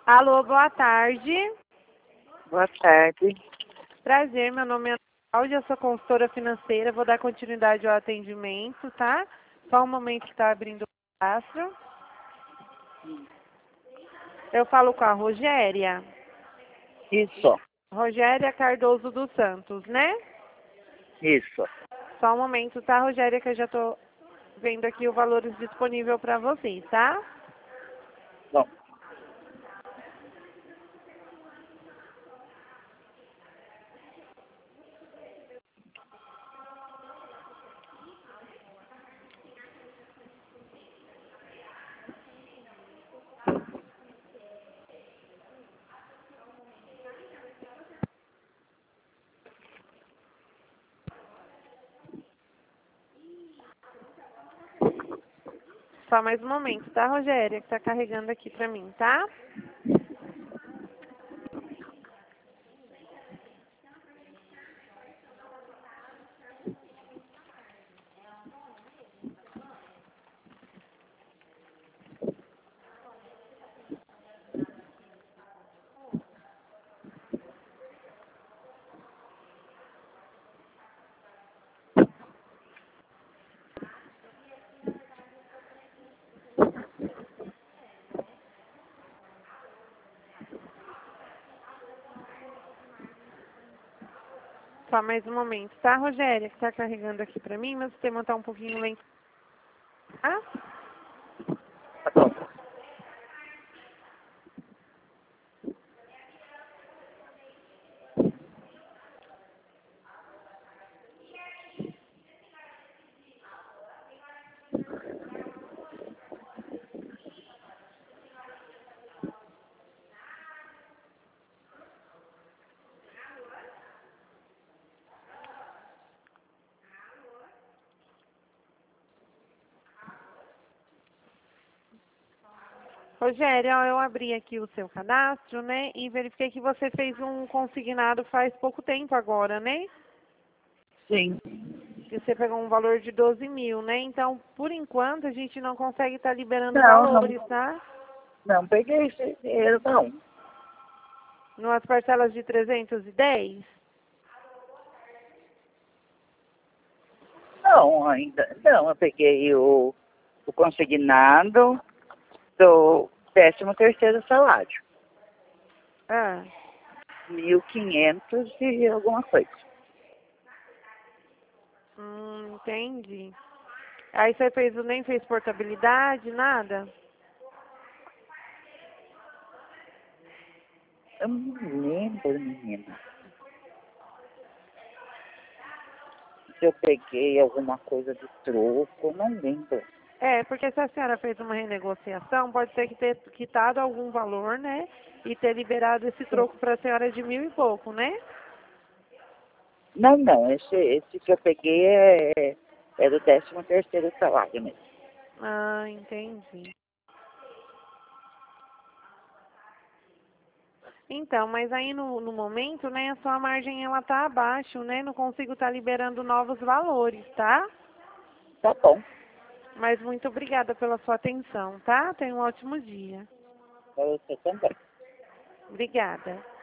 Alô, boa tarde. Boa tarde. Prazer, meu nome é Cláudia, sou consultora financeira. Vou dar continuidade ao atendimento, tá? Só um momento que está abrindo o cadastro. Eu falo com a Rogéria. Isso, Rogéria Cardoso dos Santos, né? isso. Só um momento, tá, Rogéria, que eu já tô vendo aqui o valores disponível para vocês, tá? Bom, Só mais um momento, tá, Rogéria, que tá carregando aqui para mim, tá? Só mais um momento, tá, Rogéria, que tá carregando aqui para mim, mas o sistema tá um pouquinho lento, tá? tá bom. Rogério, ó, eu abri aqui o seu cadastro, né, e verifiquei que você fez um consignado faz pouco tempo agora, né? Sim. Que você pegou um valor de 12 mil, né? Então, por enquanto, a gente não consegue estar liberando Não valores, tá? peguei esse dinheiro, não. Numas parcelas de 310. Não, ainda não. Eu peguei o consignado do 13º salário. Ah, 1.500 e alguma coisa. entendi. Aí você nem fez portabilidade, nada? Eu não lembro, menina. Se eu peguei alguma coisa de troco, eu não lembro. É, porque se a senhora fez uma renegociação, pode ter que ter quitado algum valor, né? E ter liberado esse troco para a senhora de 1.000 e pouco, né? Não. Esse que eu peguei é do 13º salário mesmo. Ah, entendi. Então, mas aí no momento, né, a sua margem ela tá abaixo, né? Não consigo estar liberando novos valores, tá? Tá bom. Mas muito obrigada pela sua atenção, tá? Tenha um ótimo dia. Pra você também. Obrigada.